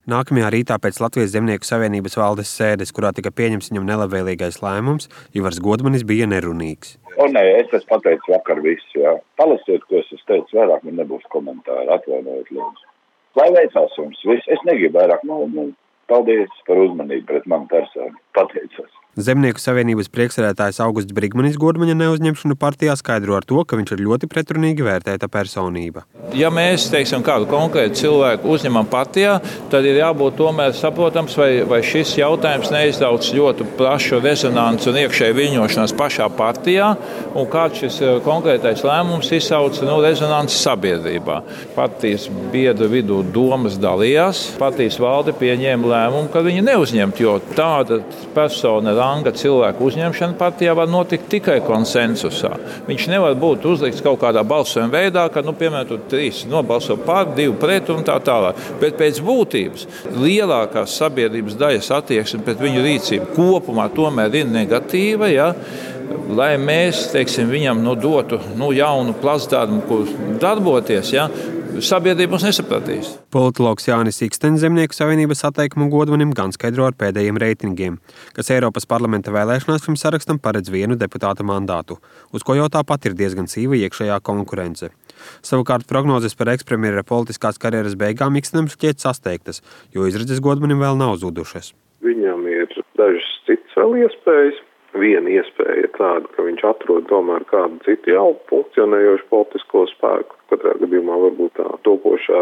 Nākamajā rītā pēc Latvijas Zemnieku savienības valdes sēdes, kurā tika pieņemts viņam nelabvēlīgais lēmums, Ivars Godmanis bija nerunīgs. Nē, es pateicu vakar visu, jā. Palasiet, ko es teicu, vairāk man nebūs komentāri, atvainojiet lūdzu. Lai veicās jums viss, es negribu vairāk, paldies par uzmanību pret mani personu, pateicos. Zemnieku savienības priekšsēdētājs Augusts Brigmanis Godmaņa neuzņemšanu partijā skaidro ar to, ka viņš ir ļoti pretrunīgi vērtēta personība. Ja mēs, kādu konkrētu cilvēku uzņemam partijā, tad ir jābūt tomēr saprotams, vai šis jautājums neizdauc ļoti plašu rezonanci un iekšēju viļņošanās pašā partijā, un kāds šis konkrētais lēmums izsauc rezonanci sabiedrībā. Partijas biedru vidū domas dalījās, partijas valde pieņēma lēmumu, ka viņi neuzņemt, jo tāda persona ranga cilvēku uzņemšana partijā var notikt tikai konsensusā. Viņš nevar būt uzlikts kaut kādā balsojuma veidā, ka, piemēram, tur 3 nobalso par, 2 pret un tā tālāk. Bet pēc būtības lielākās sabiedrības daļas attieksme pret viņu rīcību kopumā tomēr ir negatīva, ja? Lai mēs, viņam dotu jaunu plasdarmu, kur darboties, ja? Sabiedrība mums nesapratīs. Politologs Jānis Ikstens Zemnieku savienības atteikumu Godmanim gan skaidro ar pēdējiem reitingiem, kas Eiropas parlamenta vēlēšanās šim sarakstam paredz 1 deputāta mandātu, uz ko jau tāpat ir diezgan sīva iekšējā konkurence. Savukārt prognozes par ekspremjera politiskās karjeras beigām Ikstenem šķiet sasteigtas, jo izredzes Godmanim vēl nav zudušas. Viņam ir dažas citas vēl iespējas. Viena iespēja ir tāda, ka viņš atrod tomēr kādu citu jau funkcionējošu politisko spēku. Katrā gadījumā varbūt tā topošā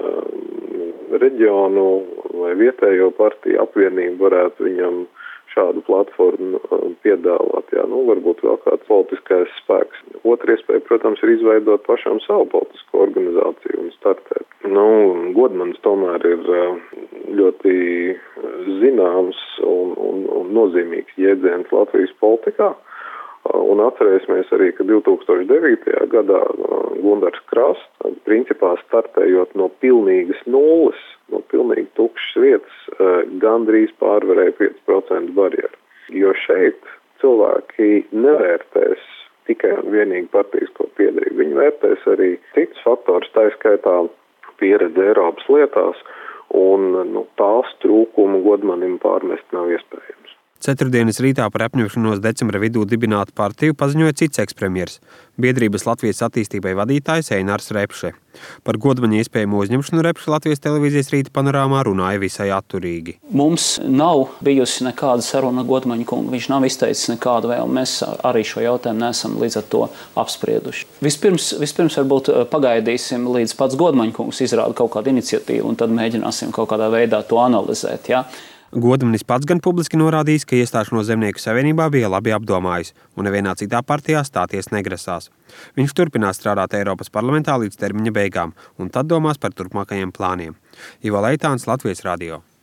reģionu vai vietējo partiju apvienību varētu viņam šādu platformu piedāvāt. Jā, varbūt vēl kāds politiskais spēks. Otra iespēja, protams, ir izveidot pašam savu politisko organizāciju un startēt. Godmanis tomēr ir ļoti zināms un nozīmīgs jēdziens Latvijas politikā. Un atcerēsimies arī, ka 2009. gadā Gundars Krasts, principā startējot no pilnīgas nulles, no pilnīgi tukšas vietas, gandrīz pārvarēja 5% barjeru. Jo šeit cilvēki nevērtēs tikai un vienīgi partijasko piederību. Viņi vērtēs arī citus faktorus, tā skaitā pieredze Eiropas lietās, un tās trūkumu Godmanim pārmest nav iespējams. Ceturtdienas rītā par apņemšanos decembra vidū dibināt partiju paziņoja cits ekspremjers – biedrības Latvijas attīstībai vadītājs Einars Repše. Par Godmaņa iespējamo uzņemšanu Repše Latvijas televīzijas Rīta panorāmā runāja visai atturīgi. Mums nav bijusi nekāda saruna Godmaņa kungu. Viņš nav izteicis nekādu vēlmu. Mēs arī šo jautājumu neesam līdz ar to apsprieduši. Vispirms varbūt pagaidīsim, līdz pats Godmaņa kungs izrāda kaut kādu iniciatīvu, un tad mēģināsim kaut kādā veidā to analizēt. Ja? Godmanis pats gan publiski norādījis, ka iestāšanos Zemnieku savienībā bija labi apdomājis un nevienā citā partijā stāties negrasās. Viņš turpinās strādāt Eiropas parlamentā līdz termiņa beigām un tad domās par turpmākajiem plāniem. Ivo Leitāns, Latvijas radio.